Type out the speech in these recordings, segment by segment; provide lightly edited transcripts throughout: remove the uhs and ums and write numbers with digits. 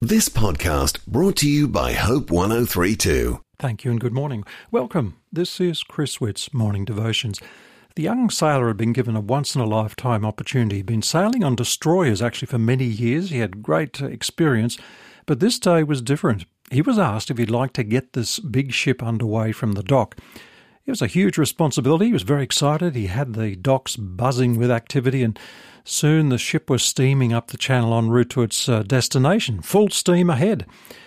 This podcast brought to you by Hope 1032. Thank you and good morning. Welcome. This is Chris Witt's Morning Devotions. The young sailor had been given a once-in-a-lifetime opportunity. He'd been sailing on destroyers actually for many years. He had great experience, but this day was different. He was asked if he'd like to get this big ship underway from the dock. It was a huge responsibility. He was very excited. He had the docks buzzing with activity, and soon the ship was steaming up the channel en route to its destination, full steam ahead.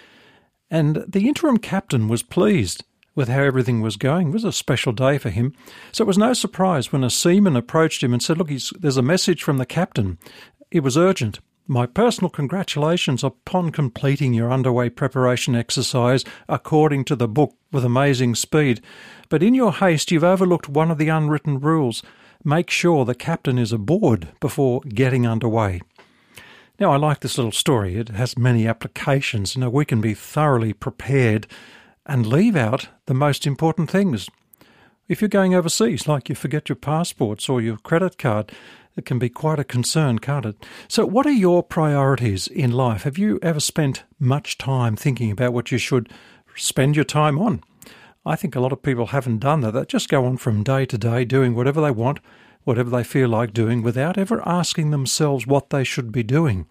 And the interim captain was pleased with how everything was going. It was a special day for him. So it was no surprise when a seaman approached him and said, "Look, there's a message from the captain. It was urgent. My personal congratulations upon completing your underway preparation exercise according to the book with amazing speed. But in your haste, you've overlooked one of the unwritten rules. Make sure the captain is aboard before getting underway." Now, I like this little story. It has many applications. We can be thoroughly prepared and leave out the most important things. If you're going overseas, like you forget your passports or your credit card, it can be quite a concern, can't it? So what are your priorities in life? Have you ever spent much time thinking about what you should spend your time on? I think a lot of people haven't done that. They just go on from day to day doing whatever they want, whatever they feel like doing, without ever asking themselves what they should be doing.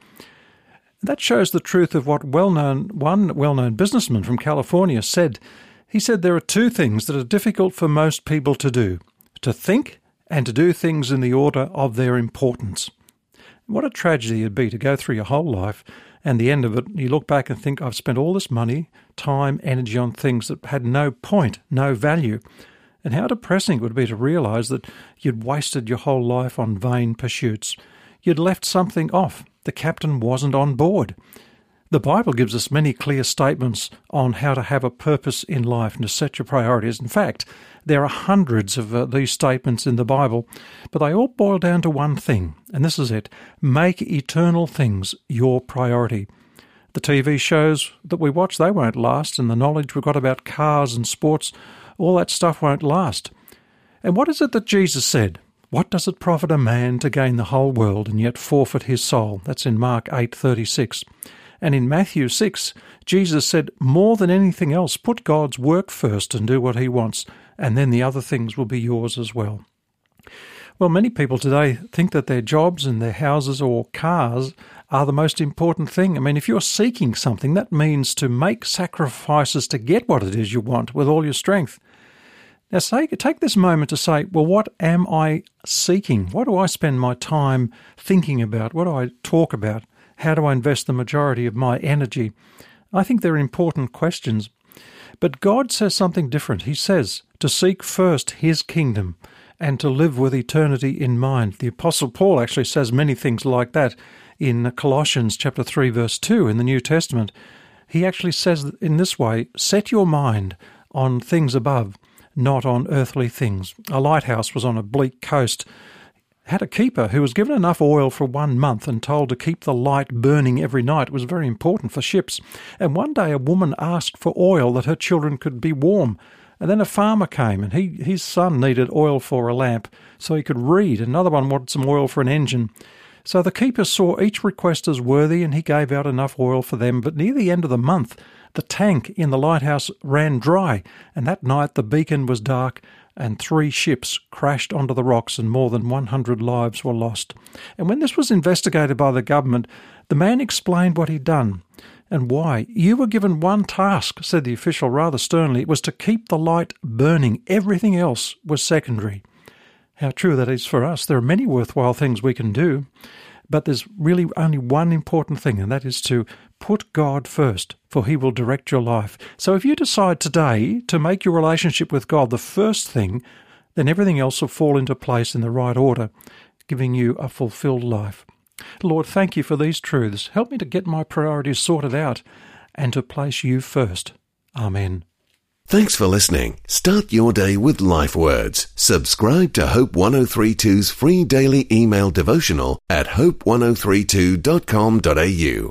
That shows the truth of what one well-known businessman from California said. He said there are two things that are difficult for most people to do: to think and to do things in the order of their importance. What a tragedy it'd be to go through your whole life and the end of it, you look back and think, I've spent all this money, time, energy on things that had no point, no value. And how depressing it would be to realise that you'd wasted your whole life on vain pursuits. You'd left something off. The captain wasn't on board. The Bible gives us many clear statements on how to have a purpose in life and to set your priorities. In fact, there are hundreds of these statements in the Bible, but they all boil down to one thing, and this is it: make eternal things your priority. The TV shows that we watch, they won't last, and the knowledge we've got about cars and sports, all that stuff won't last. And what is it that Jesus said? What does it profit a man to gain the whole world and yet forfeit his soul? That's in Mark 8:36. And in Matthew 6, Jesus said, more than anything else, put God's work first and do what he wants, and then the other things will be yours as well. Well, many people today think that their jobs and their houses or cars are the most important thing. If you're seeking something, that means to make sacrifices to get what it is you want with all your strength. Now, take this moment to say, well, what am I seeking? What do I spend my time thinking about? What do I talk about? How do I invest the majority of my energy? I think they're important questions. But God says something different. He says to seek first his kingdom and to live with eternity in mind. The Apostle Paul actually says many things like that in Colossians chapter 3, verse 2 in the New Testament. He actually says in this way, set your mind on things above, not on earthly things. A lighthouse was on a bleak coast, had a keeper who was given enough oil for 1 month and told to keep the light burning every night. It was very important for ships. And one day a woman asked for oil that her children could be warm. And then a farmer came and his son needed oil for a lamp so he could read. Another one wanted some oil for an engine. So the keeper saw each request as worthy and he gave out enough oil for them. But near the end of the month, the tank in the lighthouse ran dry. And that night the beacon was dark and 3 ships crashed onto the rocks and more than 100 lives were lost. And when this was investigated by the government, the man explained what he'd done and why. You were given one task, said the official rather sternly. It was to keep the light burning. Everything else was secondary. How true that is for us. There are many worthwhile things we can do, but there's really only one important thing, and that is to put God first, for he will direct your life. So if you decide today to make your relationship with God the first thing, then everything else will fall into place in the right order, giving you a fulfilled life. Lord, thank you for these truths. Help me to get my priorities sorted out and to place you first. Amen. Thanks for listening. Start your day with Life Words. Subscribe to Hope 1032's free daily email devotional at hope1032.com.au.